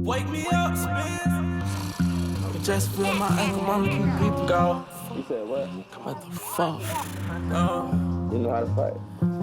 Wake me up, spin. Just feel my ankle, mama, keep people go. You said what? What the fuck? You know how to fight.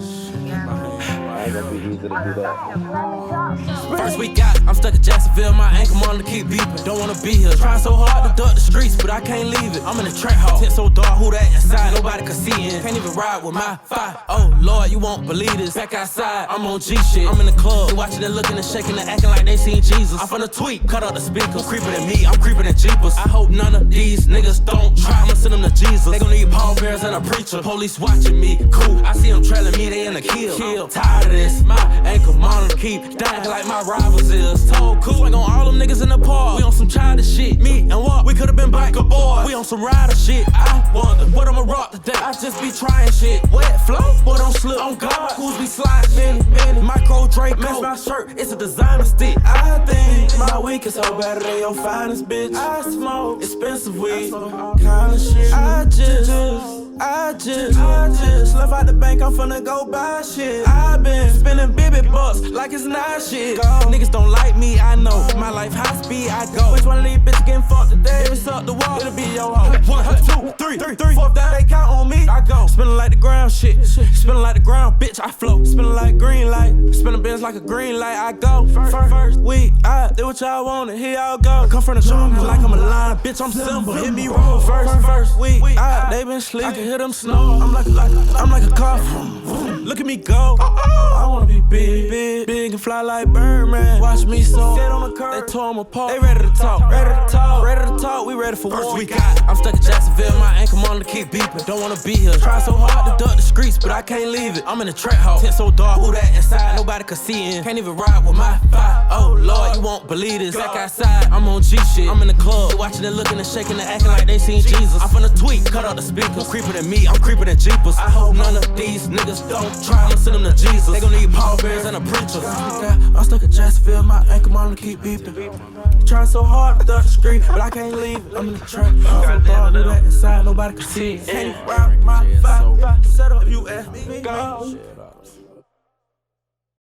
I ain't gonna be easy to do that. First week out, I'm stuck in Jacksonville, my ankle monitor keep beeping. Don't wanna be here. Trying so hard to duck the streets, but I can't leave it. I'm in a trap house, tent so dark, who that inside? Nobody can see in. Can't even ride with my fire. Oh Lord, you won't believe this. Back outside, I'm on G shit. I'm in the club, watching and looking and shaking and acting like they seen Jesus. I'm finna tweet, cut out the speakers. Creeping at me, I'm creeping at Jeepers. I hope none of these niggas don't try. I'ma send them to Jesus. They gon' need Paul Bears and a preacher. Police watching me, cool. I see them trailing me, they in the kill. Tired of this, my ankle monitor keep dying like my rivals is. Told cool, ain't on all them niggas in the park. We on some childish shit. Me and what? We could've been biker boys. We on some rider shit. I wonder what I'ma rock today. I just be trying shit. Wet flow, but don't slip on God. Who's be sliding? Micro Draco. Match my shirt, it's a designer stick. I think my week is so better than your finest bitch. I smoke expensive weed, all kind of shit. I just left out the bank, I'm finna go buy shit. I been spending baby bucks like it's not shit. Niggas don't like me, I know. My life high speed, I go. Which one of these bitches getting fucked today? If it's up the wall, it'll be your hoe. 1, 2, 3, fourth down, they count on me. I go. Spinning like the ground shit. Spinning like the ground, bitch, I flow. Spinning like green light. Spinning bins like a green light, I go. First week, I do what y'all want and here y'all go. I come from the jungle like I'm a lion, bitch, I'm simple. Hit me roll. First week, they been sleep. I can hear them snore. I'm like a car. Look at me go. I wanna be big and fly like Birdman. Watch me so. Sit on the curb. They tore 'em apart. They ready to talk. We ready for war. First week out, I'm stuck in Jacksonville. My ankle monitor keep beeping. Don't wanna be here. Try so hard to duck the streets, but I can't leave it. I'm in a trap house. Tent so dark, who that inside? Nobody can see in. Can't even ride with my fire. Oh Lord, you won't believe this. Back outside, I'm on G shit. I'm in the club, watching and looking and shaking and acting like they seen Jesus. I'm finna tweet, cut out the speakers. Creeping at me, I'm creeping at Jeepers. I hope none of these niggas don't try. I'ma send them to Jesus. They gon' need Paul Bears and a preacher. I'm stuck in Jacksonville, my ankle monitor keep beeping. Trying so hard to duck the street, but I can't leave it. I'm in the trap. I'm so dark, who that inside? Nobody can see it. Can't ride with my fire. Set up, you ask me, go.